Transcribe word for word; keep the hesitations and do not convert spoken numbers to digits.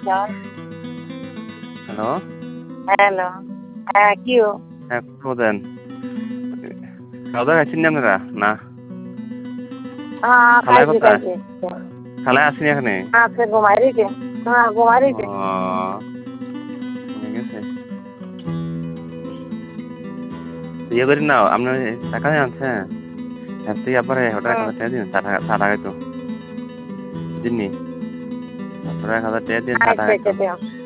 Hello. Hello. হ্যাঁ, কিও? হ্যাঁ, বলেন। খাওয়া-দাওয়া খাইছেন নি আপনারা? না। হ্যাঁ, খালায় খাইছি, কোথায়? খাইছি। খালায় আসেনি এখানে? আছে ঘুমায় রইছে। হ্যাঁ, ঘুমায় ও রইছে। ঘুমায় গেছে। ইয়ে করেন না, আপনার টাকা আনছেন? এর থেকে আবার হোটেলে এক হুম। হাজার টাকা দিন, চা চা খাইতো। বুঝেননি? হোটেলে এক হাজার টাকা দিন, চা আচ্ছা, খাইতো। আচ্ছা, দিও।